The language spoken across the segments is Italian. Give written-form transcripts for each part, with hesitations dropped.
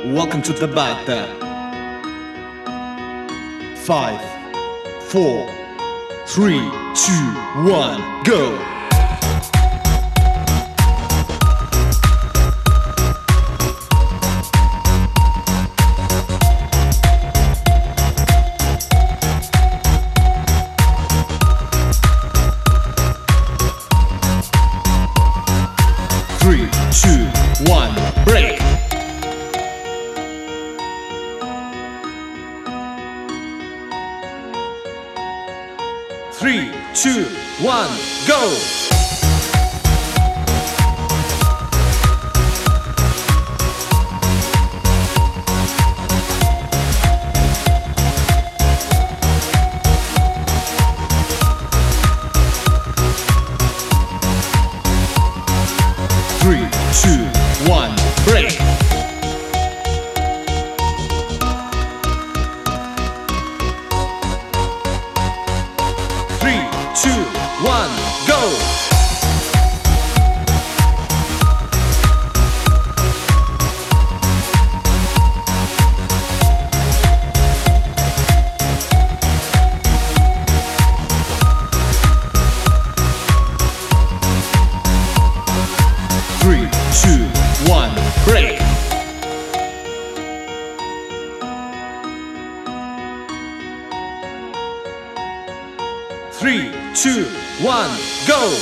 Welcome to the battle. 5, 4, 3, 2, 1, go! 3, 2, 1, break! 3, 2, 1, go! 3, 2, 1, break! 3, 2, 1, go! 3, 2, 1, break! 3, 2, 1, go!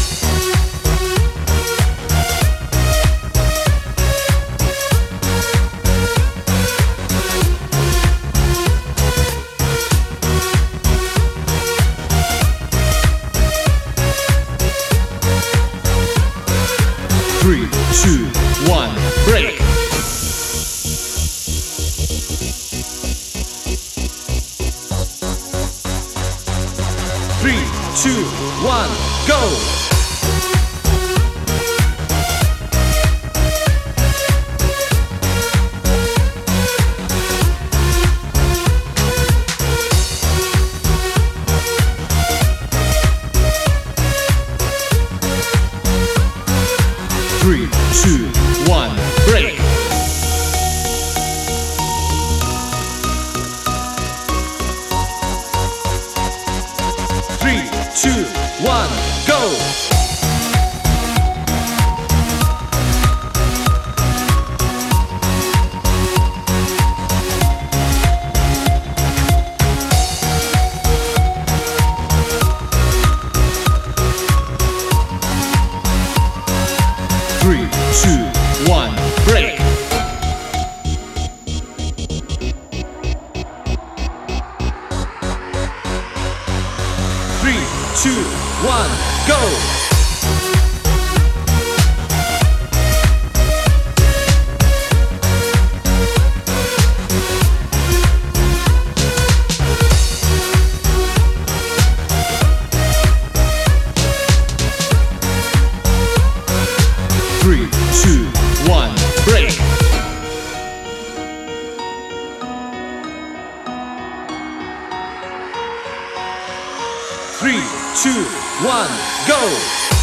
3, 2, 1, break! 3, 2, 1, go! 3, 2, 1, break! 3, 2, 1, go! 3, 2, 1, break! 3, 2, 1, go! 3, 2, 1, break! 3, 2, 1, go!